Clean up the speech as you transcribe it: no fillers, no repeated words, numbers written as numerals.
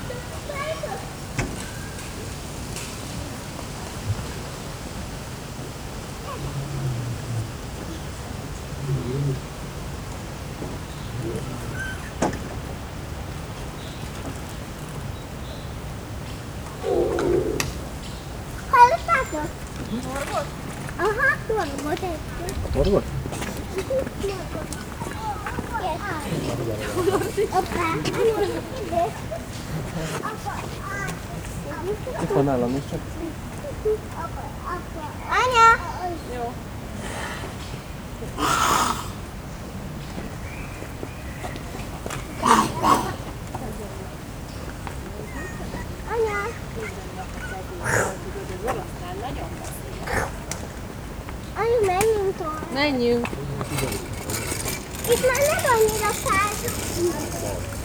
Hallottátok? Torgot? Aha, torgot egy. A torgot? Itt van nálam is csak. Anya! Jó. Anya! Anya, menjünk tovább. Menjünk. Itt már nem annyira fáj.